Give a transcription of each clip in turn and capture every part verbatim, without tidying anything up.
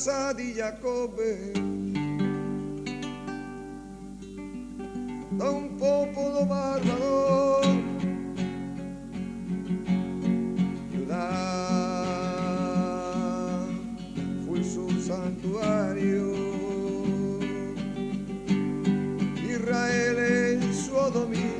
casa di Giacobbe, da un popolo barbaro, Giudà fu il suo santuario, Israele il suo dominio.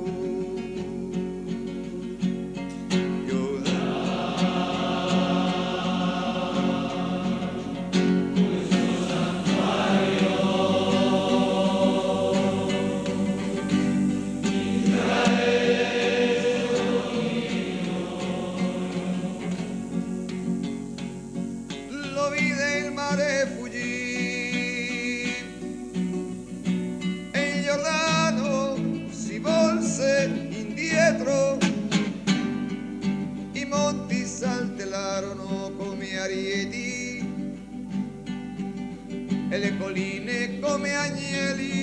I monti saltellarono come arieti e le colline come agnelli.